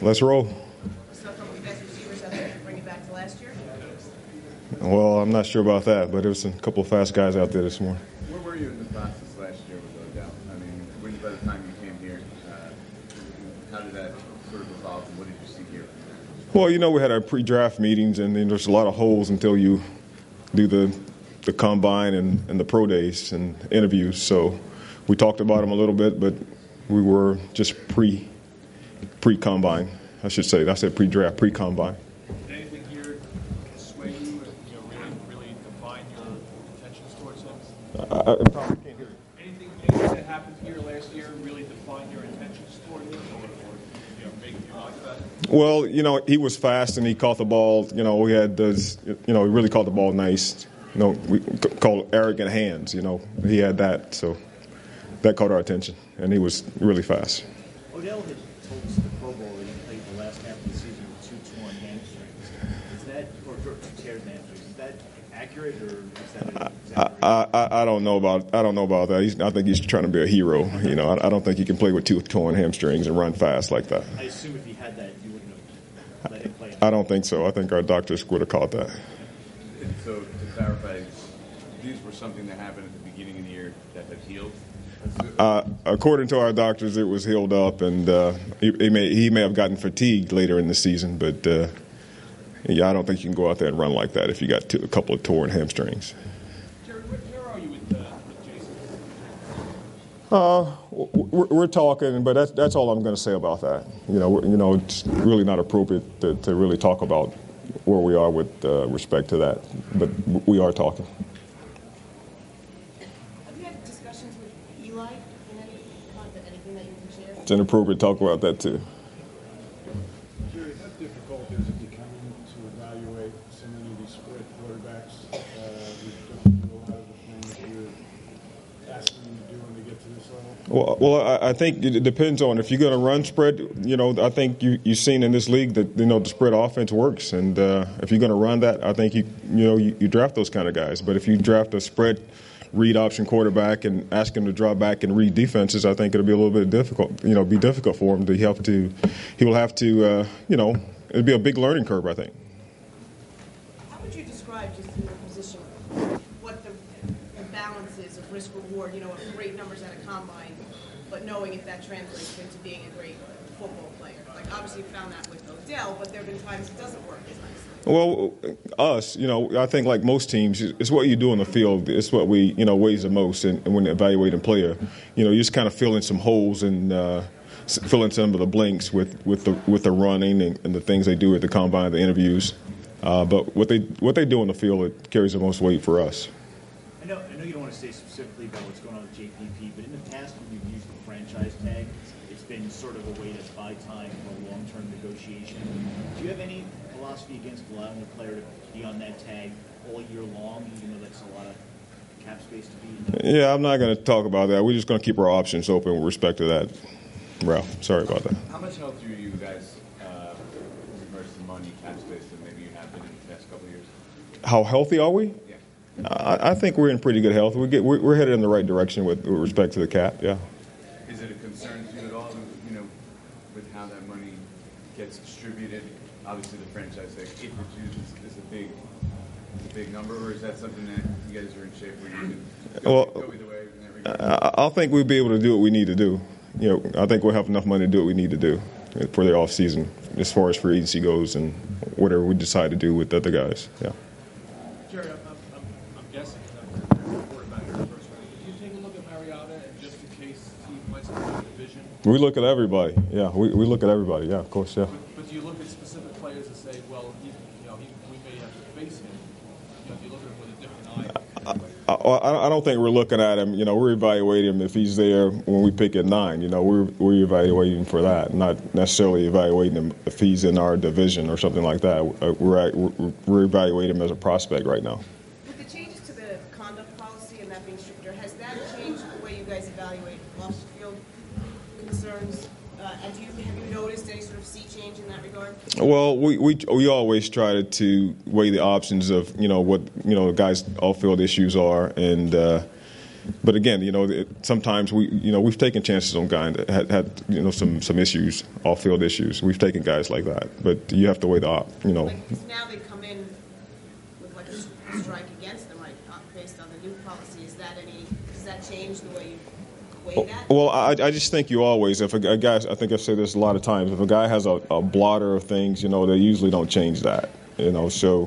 Let's roll. So a couple of best receivers out there to bring it back to last year? Well, I'm not sure about that, but there was a couple of fast guys out there this morning. Where were you in the process last year with Odell? I mean, by the time you came here, how did that sort of evolve, and what did you see here? Well, we had our pre-draft meetings, and then there's a lot of holes until you do the combine and the pro days and interviews. So we talked about them a little bit, but we were just pre-combine, I should say. I said pre-draft, pre-combine. Did anything here sway you really define your intentions towards him? Can't hear you. Anything that happened here last year really define your intentions toward him, or make you like that? Well, he was fast and he caught the ball. We had those. He really caught the ball nice. We call it arrogant hands. He had that, so that caught our attention, and he was really fast. Odell had told us in the Pro Bowl that he played the last half of the season with 2 torn hamstrings. Is that, or 2 teared hamstrings? Is that accurate, or is that an exaggeration? I don't know about that. I think he's trying to be a hero. I don't think he can play with 2 torn hamstrings and run fast like that. I assume if he had that, you wouldn't have let him play. I don't think so. I think our doctors would have caught that. And so, to clarify, these were something that happened at the beginning of the year that had healed? According to our doctors, it was healed up, and he may have gotten fatigued later in the season, but I don't think you can go out there and run like that if you got a couple of torn hamstrings. Jerry, where are you with Jason? We're talking, but that's all I'm going to say about that. It's really not appropriate to really talk about where we are with respect to that, but we are talking. Have you had discussions with Eli in anything that you can share? It's inappropriate to talk about that too. Jerry, how difficult is it becoming to evaluate so many of these spread quarterbacks? We've done a lot of the things you're asking them to do when they get to this level. Well, I think it depends on if you're going to run spread. I think you've seen in this league that the spread offense works, and if you're going to run that, I think you draft those kind of guys. But if you draft a spread read option quarterback and ask him to draw back and read defenses, I think it'll be a little bit difficult. Be difficult for him. He will have to. It'll be a big learning curve, I think. How would you describe just in your position what the balance is of risk reward? Of great numbers at a combine, but knowing if that translates into being a great football player. Like obviously you found that with Odell, but there have been times it doesn't work as nicely. Well, I think like most teams, it's what you do on the field. It's what we, weighs the most. And when evaluating a player, you're just kind of filling some holes and filling some of the blanks with the running and the things they do at the combine, the interviews. But what they do on the field, it carries the most weight for us. I know you don't want to say specifically about what's going on with JPP, but in the past when you've used the franchise tag, it's been sort of a way to buy time for a long-term negotiation. Do you have any philosophy against allowing a player to be on that tag all year long, even though that's a lot of cap space to be in? Yeah, I'm not going to talk about that. We're just going to keep our options open with respect to that. Ralph, sorry about that. How much healthier are you guys in regards to money, cap space, than maybe you have been in the past couple of years? How healthy are we? Yeah. I think we're in pretty good health. We're headed in the right direction with respect to the cap. Yeah. Is it a concern to you at all, with how that money gets distributed? Obviously, the franchise tag, if it's used, is a big number, or is that something that you guys are in shape where you can go either way in that regard? I think we'll be able to do what we need to do. I think we'll have enough money to do what we need to do for the off season, as far as free agency goes and whatever we decide to do with the other guys. Yeah. Jerry, I'm guessing quarterback in the first round. Did you take a look at Mariota and just in case he might have a division? We look at everybody. Yeah, we look at everybody. Yeah, of course. Yeah. But do you look at specific players and say, well, we may have to face him? Do you look at him with a different eye? I don't think we're looking at him. We're evaluating him if he's there when we pick at 9. We're evaluating for that, not necessarily evaluating him if he's in our division or something like that. We're evaluating him as a prospect right now. With the changes to the conduct policy and that being stricter, has that changed the way you guys evaluate off-field concerns? And have you noticed any sort of sea change in that regard? Well, we always try to weigh the options of what guys' off-field issues are, and But again, sometimes we've taken chances on guys that had some issues, off-field issues. We've taken guys like that, but you have to weigh the Like, 'cause now they come in with like a strike against them, right, based on the new policy. Does that change the way you weigh that? Well, I just think you always, if a guy, I think I've said this a lot of times, if a guy has a blotter of things, they usually don't change that, So,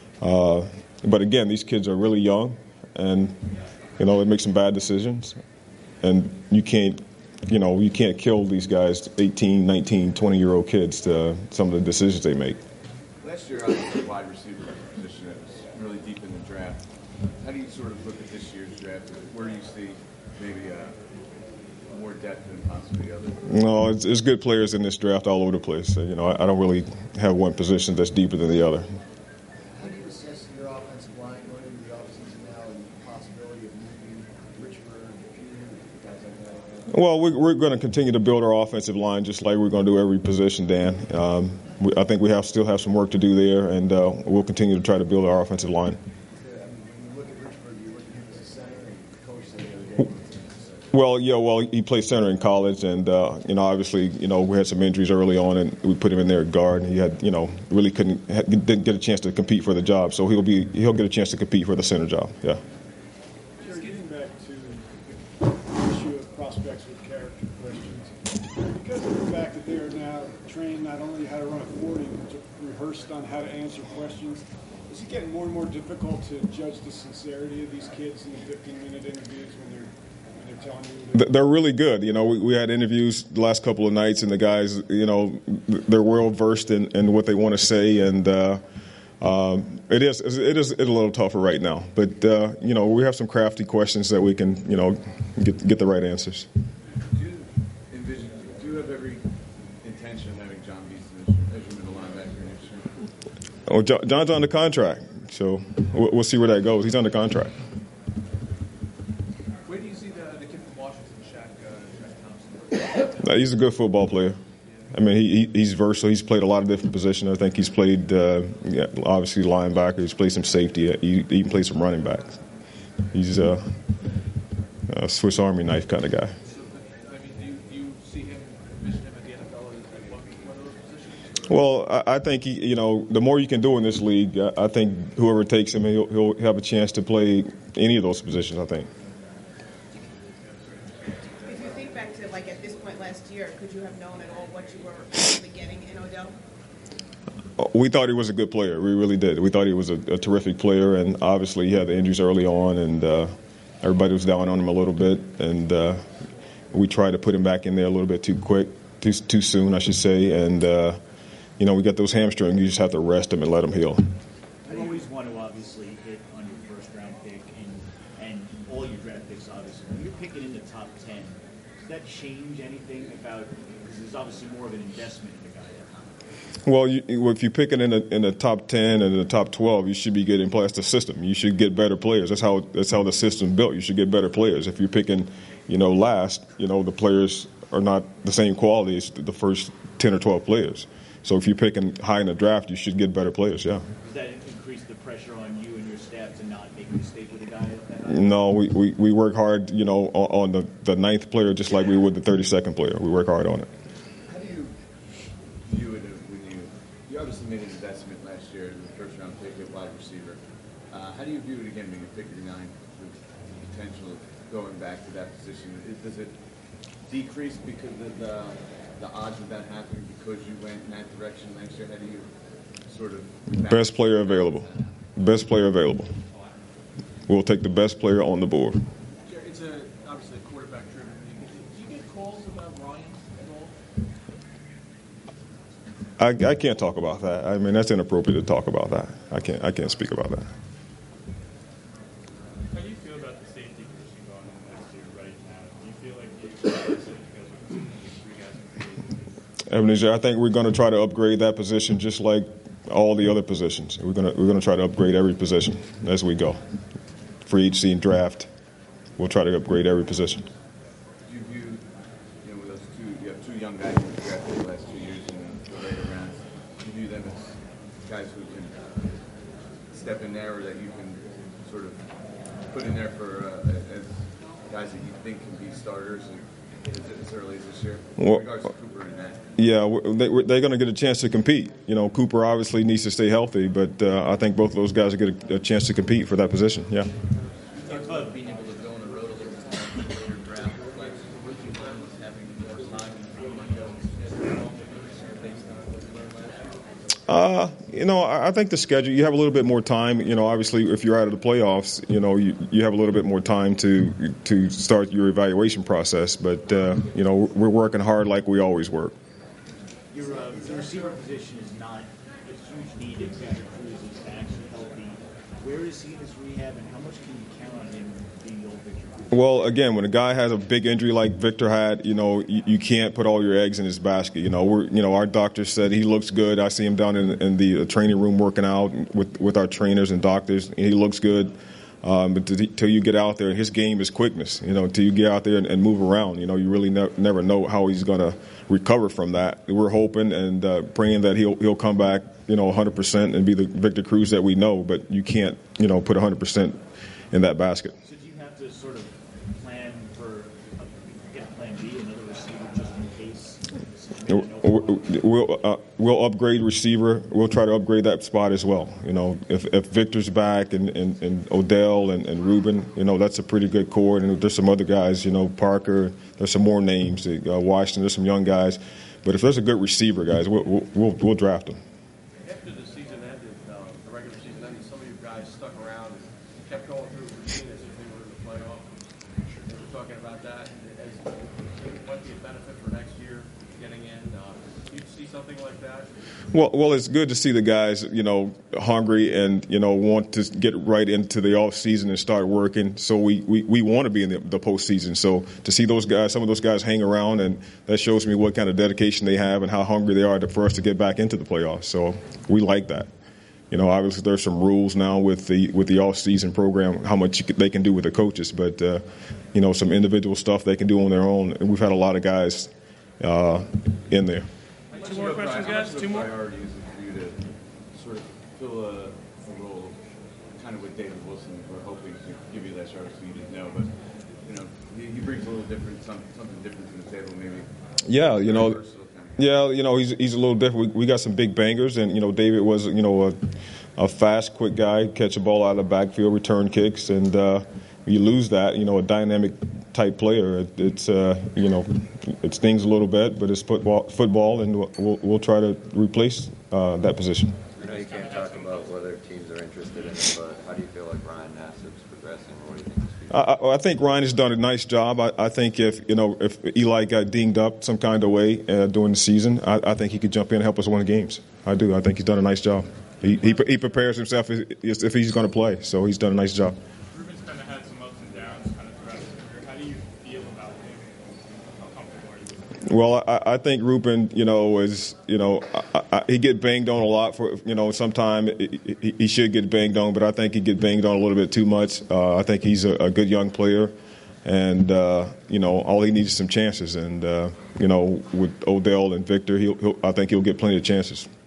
but again, these kids are really young, and it makes some bad decisions, and you can't kill these guys, 18, 19, 20-year-old kids, to some of the decisions they make. Last year, obviously, the wide receiver position that was really deep in the draft. How do you sort of look at this year's draft? Where do you see maybe more depth than possibly others? No, it's good players in this draft all over the place. I don't really have one position that's deeper than the other. How do you assess your offensive line going into the offseason now and the possibility of moving Richburg, Pugh, guys like that? Well, we're going to continue to build our offensive line just like we're going to do every position, Dan. I think we still have some work to do there, and we'll continue to try to build our offensive line. When you look at Richburg, you look at him as a center, and coach said the other day. Well, he played center in college, and obviously, we had some injuries early on, and we put him in there at guard. And he had, really didn't get a chance to compete for the job, so he'll get a chance to compete for the center job. Yeah. Jerry, getting back to the issue of prospects with character questions, because of the fact that they are now trained not only how to run a 40, but rehearsed on how to answer questions, is it getting more and more difficult to judge the sincerity of these kids in the 15-minute interviews when they're telling you They're really good. We had interviews the last couple of nights, and the guys, they're well versed in what they want to say, and it is a little tougher right now. But we have some crafty questions that we can get the right answers. Do you have every intention of having John Beeson as your middle linebacker next year? Oh, John's under contract, so we'll see where that goes. He's under contract. Where do you see the kid from Washington, Shaq Thompson? He's a good football player. I mean, he's versatile. He's played a lot of different positions. I think he's played, obviously, linebacker. He's played some safety. He even played some running back. He's a Swiss Army knife kind of guy. So, do you see him, envision him at the NFL at one of those positions? Well, I think the more you can do in this league, I think whoever takes him, he'll have a chance to play any of those positions. I think. If you think back to at this point last year, could you have known at all what you were actually getting in Odell? We thought he was a good player. We really did. We thought he was a terrific player, and obviously he had the injuries early on, and everybody was down on him a little bit, and we tried to put him back in there a little bit too soon, I should say, and we got those hamstrings. You just have to rest him and let him heal. You always want to obviously hit on your first round pick and all your draft picks, obviously. When you're picking in the top 10, does that change anything about, because there's obviously more of an investment in the guy there? Well, if you pick it in the top 10 and in the top 12, you should be getting past the system. You should get better players. That's how the system's built. You should get better players. If you're picking, last, the players are not the same quality as the first 10 or 12 players. So if you're picking high in the draft, you should get better players, yeah. Does that increase the pressure on you and your staff to not make a mistake with a guy at that high? No, we work hard, on the ninth player just like we would the 32nd player. We work hard on it. How do you view it when you obviously made an investment last year in the first-round pick at wide receiver. How do you view it again when you pick your ninth with the potential of going back to that position? Does it decrease because of the odds of that happening because you went in that direction last year? How do you sort of... Best player available. Best player available. We'll take the best player on the board. It's obviously a quarterback-driven league. Do you get calls about Ryan at all? I can't talk about that. I mean, that's inappropriate to talk about that. I can't speak about that. How do you feel about the safety position going in next year right now? Do you feel like you guys Ebenezer, I think we're going to try to upgrade that position just like all the other positions. We're going to try to upgrade every position as we go. Free agency and draft, we'll try to upgrade every position. Do you view, with those you have two young guys in the draft the last 2 years in the later rounds. Do you view them as guys who can step in there or that you can sort of put in there for as guys that you think can be starters as early as this year? Well, In regards to Cooper and that. Yeah, they're going to get a chance to compete. You know, Cooper obviously needs to stay healthy, but I think both of those guys will get a chance to compete for that position. Yeah. Talk about being able to go on the road a little bit more in later draft. Like, what you learn was having more time and how much based on what you learned last year? You know, I think the schedule, you have a little bit more time. You know, obviously, if you're out of the playoffs, you know, you have a little bit more time to start your evaluation process. But, you know, we're working hard like we always work. The receiver position is not a huge need if Victor Cruz is actually healthy. Where is he in his rehab, and how much can you count on him being the old Victor Cruz? Well, again, when a guy has a big injury like Victor had, you know, you can't put all your eggs in his basket. You know, our doctor said he looks good. I see him down in the training room working out with our trainers and doctors. And he looks good. But till you get out there, his game is quickness. You know, till you get out there and move around, you know, you really never know how he's going to recover from that. We're hoping and praying that he'll come back, you know, 100% and be the Victor Cruz that we know. But you can't, you know, put 100% in that basket. So do you have to sort of plan for get plan B, another receiver, just in case? We'll upgrade receiver. We'll try to upgrade that spot as well. You know, if Victor's back and Odell and Ruben, you know, that's a pretty good core. And there's some other guys, you know, Parker. There's some more names. Washington. There's some young guys. But if there's a good receiver, guys, we'll draft them. After the season ended, the regular season ended, some of you guys stuck around and kept going through the routine as if they were in the playoff. We were talking about that as it might be a benefit for next year getting in. Do you see something like that? Well, it's good to see the guys, you know, hungry and, you know, want to get right into the off season and start working. So we want to be in the postseason. So to see those guys, some of those guys hang around, and that shows me what kind of dedication they have and how hungry they are for us to get back into the playoffs. So we like that. You know, obviously there's some rules now with the off season program, how much they can do with the coaches, but you know, some individual stuff they can do on their own. And we've had a lot of guys in there. Two more questions, guys. Two more. Priority is it for you to sort of fill a role, kind of with David Wilson? We're hoping to give you that shot so you didn't know, but you know, he brings a little different, something different to the table, maybe. Yeah, you know. Yeah, you know, he's a little different. We got some big bangers, and, you know, David was, you know, a fast, quick guy, catch a ball out of the backfield, return kicks, and you lose that, you know, a dynamic type player. It's you know, it stings a little bit, but it's football, and we'll try to replace that position. I know you can't talk about whether teams are interested in it, but how do you feel like Ryan Nassib's progressing? What do you think? I think Ryan has done a nice job. I think if Eli got dinged up some kind of way during the season, I think he could jump in and help us win games. I do. I think he's done a nice job. He prepares himself if he's going to play, so he's done a nice job. Ruben's kind of had some ups and downs kind of throughout his career. How do you feel about him? How comfortable are you with him? Well, I think Ruben, you know, is, you know, he get banged on a lot for, you know, sometime he should get banged on, but I think he get banged on a little bit too much. I think he's a good young player, and you know, all he needs is some chances. And you know, with Odell and Victor, I think he'll get plenty of chances.